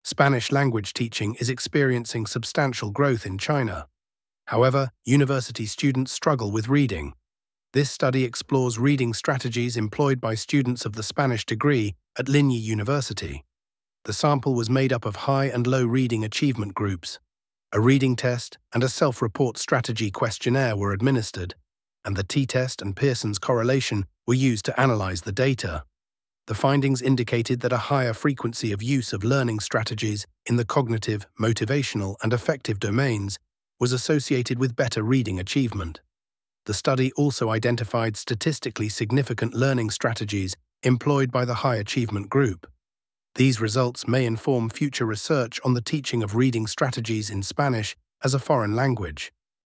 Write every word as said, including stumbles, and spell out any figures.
Spanish language teaching is experiencing substantial growth in China. However, university students struggle with reading. This study explores reading strategies employed by students of the Spanish degree at Linyi University. The sample was made up of high and low reading achievement groups. A reading test and a self-report strategy questionnaire were administered, and the t-test and Pearson's correlation were used to analyze the data. The findings indicated that a higher frequency of use of learning strategies in the cognitive, motivational, and affective domains was associated with better reading achievement. The study also identified statistically significant learning strategies employed by the high achievement group. These results may inform future research on the teaching of reading strategies in Spanish as a foreign language.